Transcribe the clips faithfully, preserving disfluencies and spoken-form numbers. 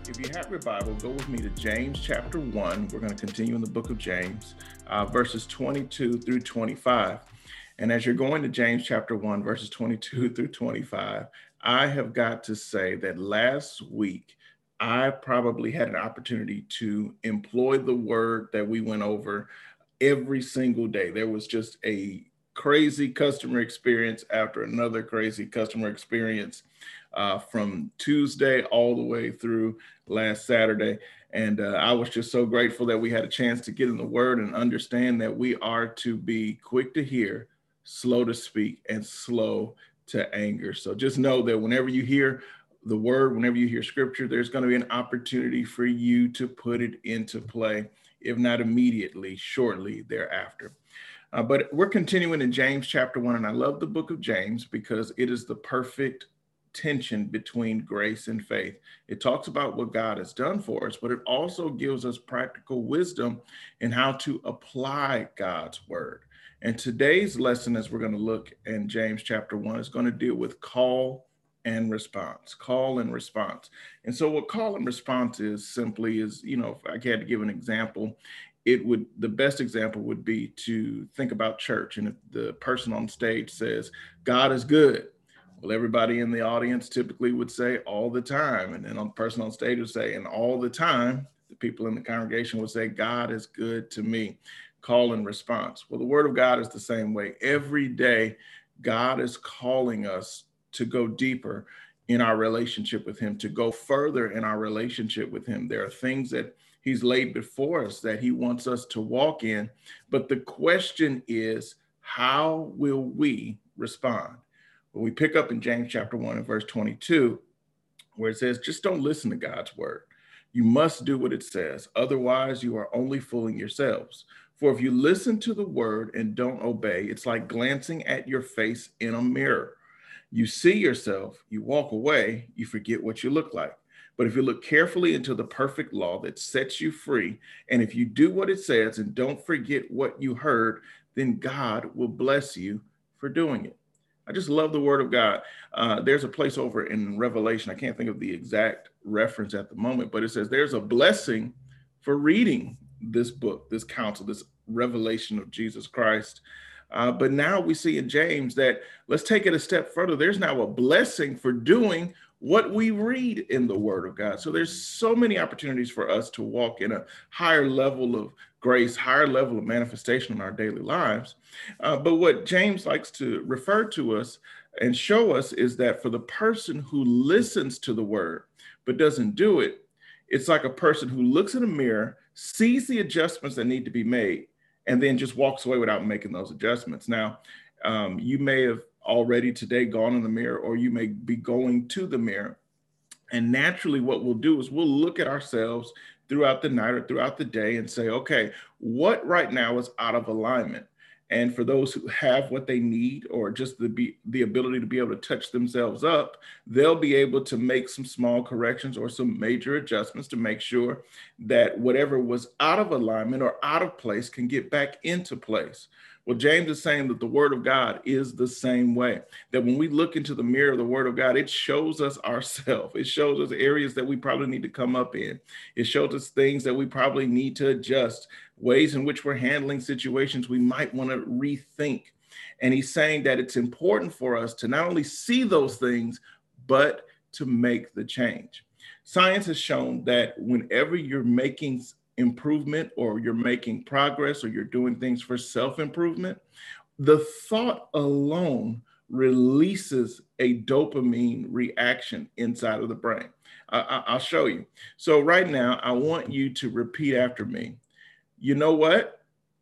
If you have your Bible, go with me to James chapter one. We're going to continue in the book of James, uh, verses twenty-two through twenty-five. And as you're going to James chapter one, verses twenty-two through twenty-five, I have got to say that last week, I probably had an opportunity to employ the word that we went over every single day. There was just a crazy customer experience after another crazy customer experience uh, from Tuesday all the way through last Saturday. And uh, I was just so grateful that we had a chance to get in the word and understand that we are to be quick to hear, slow to speak, and slow to anger. So just know that whenever you hear the word, whenever you hear scripture, there's going to be an opportunity for you to put it into play, if not immediately, shortly thereafter. Uh, but we're continuing in James chapter one, and I love the book of James because it is the perfect tension between grace and faith. It talks about what God has done for us, but it also gives us practical wisdom in how to apply God's word. And today's lesson, as we're going to look in James chapter one, is going to deal with call and response, call and response. And so what call and response is simply is, you know, if I had to give an example, it would, the best example would be to think about church. And if the person on stage says, God is good, well, everybody in the audience typically would say all the time. And then the person on stage would say, and all the time, the people in the congregation would say, God is good to me. Call and response. Well, the word of God is the same way. Every day, God is calling us to go deeper in our relationship with him, to go further in our relationship with him. There are things that he's laid before us that he wants us to walk in. But the question is, how will we respond? Well, we pick up in James chapter one and verse twenty-two, where it says, just don't listen to God's word. You must do what it says. Otherwise, you are only fooling yourselves. For if you listen to the word and don't obey, it's like glancing at your face in a mirror. You see yourself, you walk away, you forget what you look like. But if you look carefully into the perfect law that sets you free, and if you do what it says and don't forget what you heard, then God will bless you for doing it. I just love the word of God. Uh, there's a place over in Revelation, I can't think of the exact reference at the moment, but it says there's a blessing for reading this book, this counsel, this revelation of Jesus Christ. Uh, but now we see in James that let's take it a step further. There's now a blessing for doing what we read in the word of God. So there's so many opportunities for us to walk in a higher level of grace, higher level of manifestation in our daily lives. Uh, but what James likes to refer to us and show us is that for the person who listens to the word but doesn't do it, it's like a person who looks in a mirror, sees the adjustments that need to be made, and then just walks away without making those adjustments. Now, um, you may have already today gone in the mirror, or you may be going to the mirror. And naturally, what we'll do is we'll look at ourselves throughout the night or throughout the day and say, okay, what right now is out of alignment? And for those who have what they need, or just the, be, the ability to be able to touch themselves up, they'll be able to make some small corrections or some major adjustments to make sure that whatever was out of alignment or out of place can get back into place. Well, James is saying that the word of God is the same way, that when we look into the mirror of the word of God, it shows us ourselves. It shows us areas that we probably need to come up in. It shows us things that we probably need to adjust, ways in which we're handling situations we might want to rethink. And he's saying that it's important for us to not only see those things, but to make the change. Science has shown that whenever you're making improvement, or you're making progress, or you're doing things for self-improvement, the thought alone releases a dopamine reaction inside of the brain. I, I'll show you. So right now, I want you to repeat after me. You know what?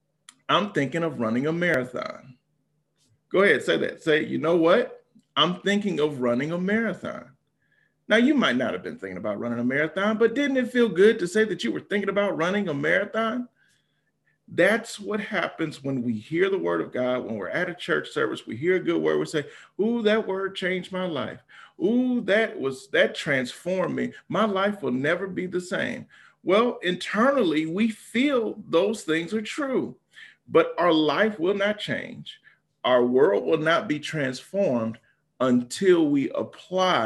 I'm thinking of running a marathon. Go ahead, say that. Say, you know what? I'm thinking of running a marathon. Now, you might not have been thinking about running a marathon, but didn't it feel good to say that you were thinking about running a marathon? That's what happens when we hear the word of God, when we're at a church service, we hear a good word, we say, ooh, that word changed my life. Ooh, that was, that transformed me. My life will never be the same. Well, internally, we feel those things are true, but our life will not change. Our world will not be transformed until we apply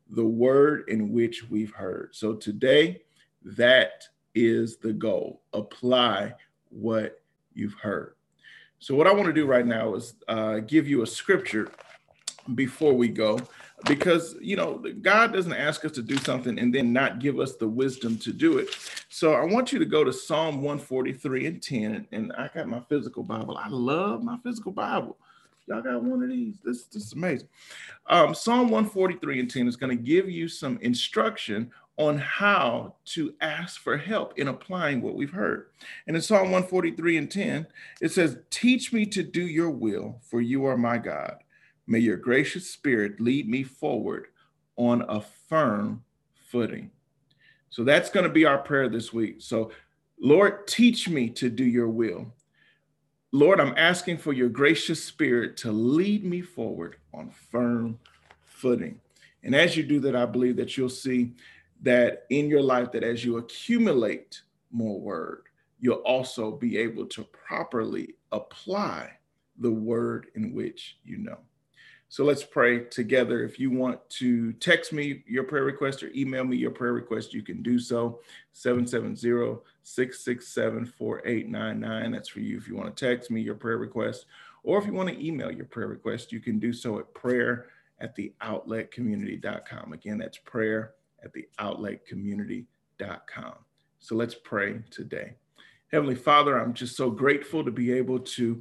the word in which we've heard. So today, that is the goal. Apply what you've heard. So what I want to do right now is uh, give you a scripture before we go, because, you know, God doesn't ask us to do something and then not give us the wisdom to do it. So I want you to go to Psalm one forty-three and ten, and I got my physical Bible. I love my physical Bible. Y'all got one of these? This, this is amazing. Um, Psalm one forty-three and ten is going to give you some instruction on how to ask for help in applying what we've heard. And in Psalm one forty-three and ten, it says, "Teach me to do your will, for you are my God. May your gracious spirit lead me forward on a firm footing." So that's going to be our prayer this week. So, Lord, teach me to do your will. Lord, I'm asking for your gracious spirit to lead me forward on firm footing. And as you do that, I believe that you'll see that in your life, that as you accumulate more word, you'll also be able to properly apply the word in which you know. So let's pray together. If you want to text me your prayer request or email me your prayer request, you can do so. seven seven zero, six six seven, four eight nine nine. That's for you if you want to text me your prayer request. Or if you want to email your prayer request, you can do so at prayer at the outlet community dot com. Again, that's prayer at the outlet community dot com. So let's pray today. Heavenly Father, I'm just so grateful to be able to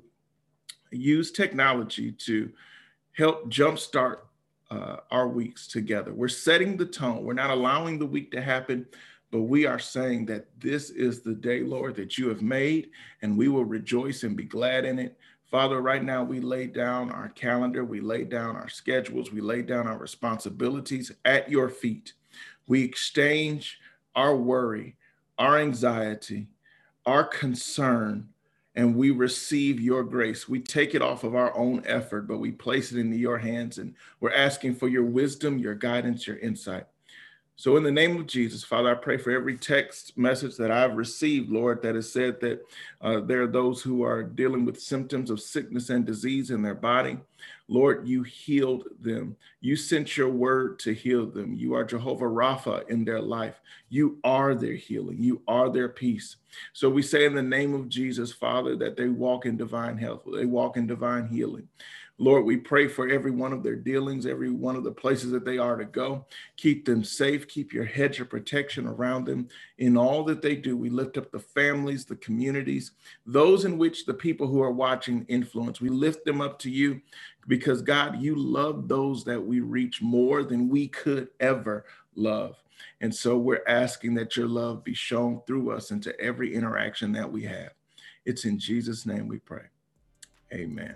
use technology to help jumpstart uh, our weeks together. We're setting the tone. We're not allowing the week to happen, but we are saying that this is the day, Lord, that you have made, and we will rejoice and be glad in it. Father, right now we lay down our calendar, we lay down our schedules, we lay down our responsibilities at your feet. We exchange our worry, our anxiety, our concern, and we receive your grace. We take it off of our own effort, but we place it into your hands, and we're asking for your wisdom, your guidance, your insight. So in the name of Jesus, Father, I pray for every text message that I've received, Lord, that has said that uh, there are those who are dealing with symptoms of sickness and disease in their body. Lord, you healed them. You sent your word to heal them. You are Jehovah Rapha in their life. You are their healing. You are their peace. So we say in the name of Jesus, Father, that they walk in divine health. They walk in divine healing. Lord, we pray for every one of their dealings, every one of the places that they are to go. Keep them safe. Keep your hedge of protection around them in all that they do. We lift up the families, the communities, those in which the people who are watching influence. We lift them up to you because, God, you love those that we reach more than we could ever love. And so we're asking that your love be shown through us into every interaction that we have. It's in Jesus' name we pray. Amen.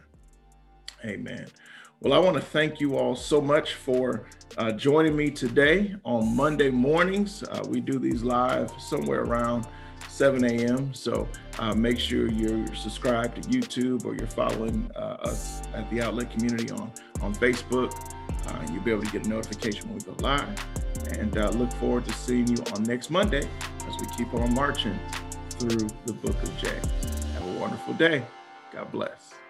Amen. Well, I want to thank you all so much for uh, joining me today on Monday mornings. Uh, we do these live somewhere around seven a.m. So uh, make sure you're subscribed to YouTube, or you're following uh, us at the Outlet Community on, on Facebook. Uh, you'll be able to get a notification when we go live. And uh, look forward to seeing you on next Monday as we keep on marching through the book of James. Have a wonderful day. God bless.